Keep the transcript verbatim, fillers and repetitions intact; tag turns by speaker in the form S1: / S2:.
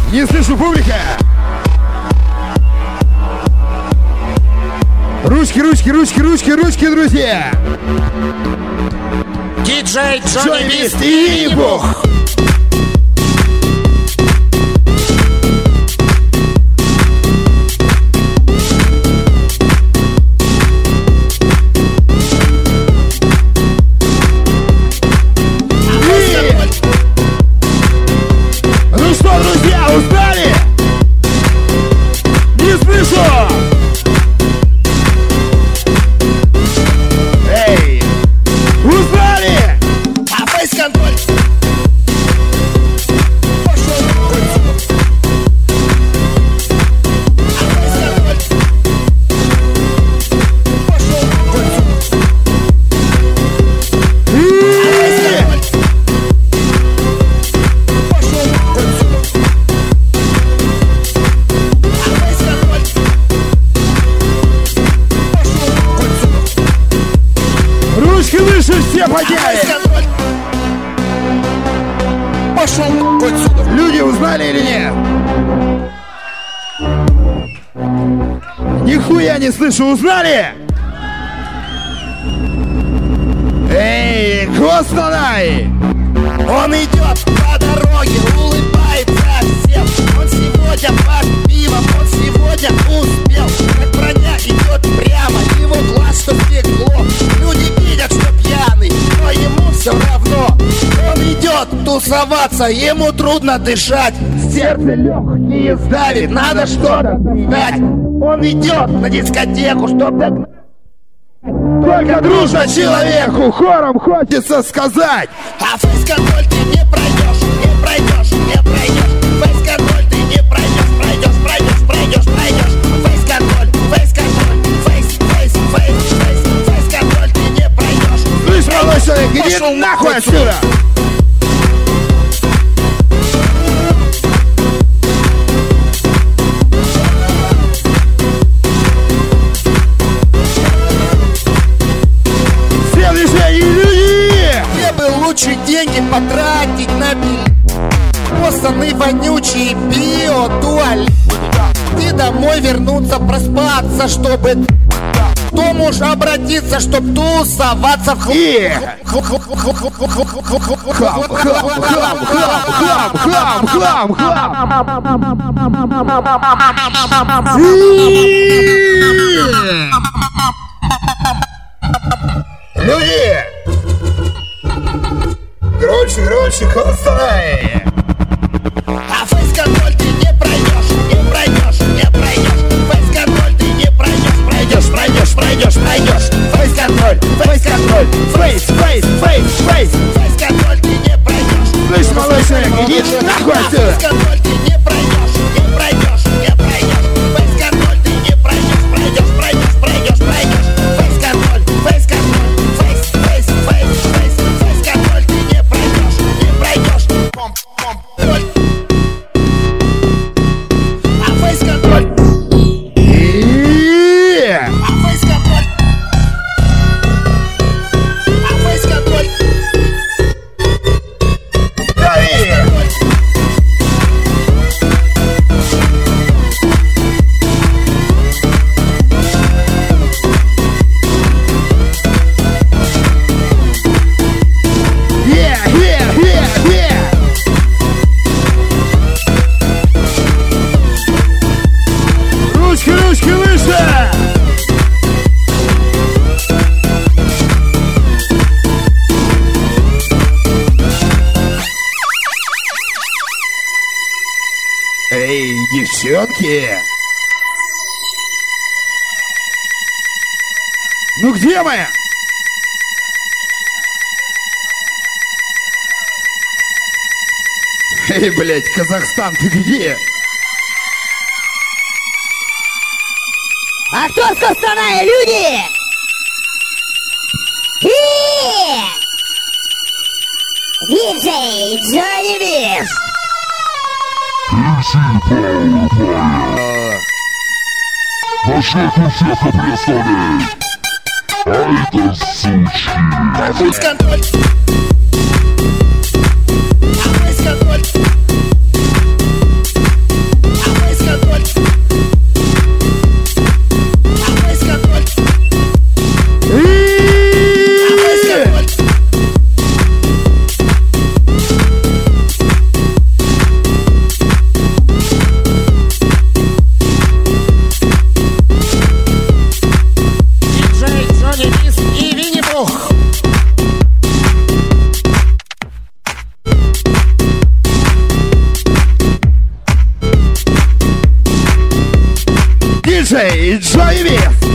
S1: Не слышу, публика. Ручки, ручки, ручки, ручки, ручки, друзья.
S2: Диджей Джонни Бист
S1: и Бог. Ну что, друзья, узнали? Не слышу! Эй! Узнали?
S2: А фейс-контроль! Пошел! А фейс-контроль! Пошел!
S1: Ручки выше все подняли!
S2: Пошел отсюда!
S1: Люди узнали или нет? Нихуя не слышу, узнали? Эй, Костанай!
S2: Он идет по дороге, улыбается всем. Он сегодня пьет пиво, он сегодня успел. Как броня идет прямо, его глаз что стекло. Люди видят, что пьяный, но ему все равно. Он идет тусоваться, ему трудно дышать. Сердце легкие сдавит, надо что-то дать. Он идет на дискотеку, чтобы догнать.
S1: Только дружно человеку хором хочется сказать.
S2: А фейс-контроль ты не пройдешь, не пройдешь, не пройдешь. Фейс-контроль ты не пройдешь, пройдешь, пройдешь, пройдешь, пройдешь. Фейс-контроль, фейс-контроль, фейс, фейс, фейс, фейс, фейс-контроль ты не пройдешь.
S1: Слышь, молодой человек, иди нахуй отсюда!
S2: Где бы лучше деньги потратить на билет? Поссаны вонючие биотуалет. Ты домой вернуться, проспаться, чтобы... Кто можешь обратиться, чтоб тусоваться в
S1: Хлам, хлам, хлам, хлам, хлам, хлам, хлам. Люди! Громче, громче, Костанай!
S2: А фейс-контроль ты не пройдешь, не пройдешь, не пройдешь. Фейс-контроль ты не пройдешь, пройдешь, пройдешь, пройдешь, пройдешь. Фейс-контроль, фейс-контроль, фейс, фейс, фейс, фейс. Фейс-контроль ты не пройдешь.
S1: Слышь, молодой человек, иди нахуй отсюда!
S2: Фейс-контроль ты не пройдешь, не пройдешь, не пройдешь. Фейс-контроль ты не пройдешь, пройдешь, пройдешь, пройдешь, пройдешь. Фейс-контроль, фейс-контроль, фейс, фейс, фейс, фейс. Фейс-контроль ты не пройдешь, не пройдешь. Помп, помп, контроль. А фейс-контроль. А фейс-контроль. А фейс-контроль.
S1: Ручки, ручки выше! Эй, девчонки! Ну где мы? Эй, блядь, Казахстан, ты где?
S3: А кто с Костаная, люди? И! Диджей Джонни Бист!
S4: На шаг у всех и представляй! Ай да сучки!
S2: А фейс-контроль! А фейс-контроль!
S1: диджей Джонни Биф.